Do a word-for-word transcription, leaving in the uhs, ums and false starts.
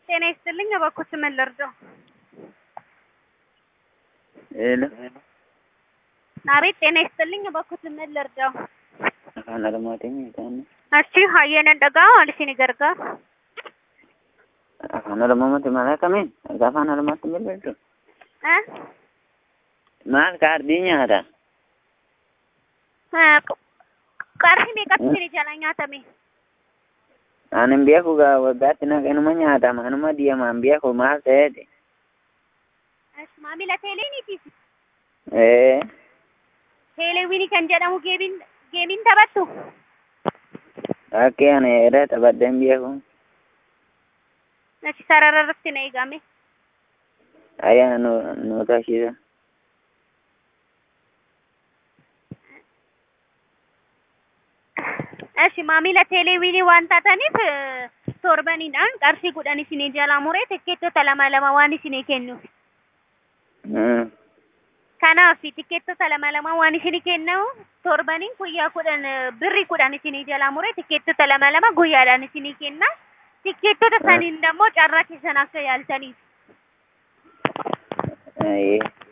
ጤና ይስጥልኝ እባክዎት ምን ልርዳው? ሄሎ አቤት ጤና ይስጥልኝ እባክዎት ምን ልርዳው? afaan oromootiin hiikaan Achi hayyana dhagaa maal isin gargaara? afaan oromooti maal akkamiin akka afaan oromootti bilbiltu Eh? maal kaardii nyaata Eh, qarshii meeqatti isin jala nyaatame? ani hin beeku gaa waggaatti naqanuma nyaatama anuma diyamaa hin beeku maal ta'eeti Achi maamila teeleeniitiif ee teeleewwinii kan jedhamu geemiin geemiin taphattu? akkee ani irra taphadhee hin beeku Achi sarara irratti na eegame. ayyaa nu nu tashiisa Achi maamila teeleewwinii waan taataniif torbaniidhaan qarshii kudhan isinii jalaa muree tikkeettota lama lama waan isinii kennuuf. Kanaaf tikkeettota lama lama waan isinii kennu torbaniin guyyaa kudhan birrii kudhan isinii jalaa muree tikkeettota lama lama guyyaadhaan isinii kenna. Tikkeettota saniin immoo carraa keessan akka yaaltaniif. ayee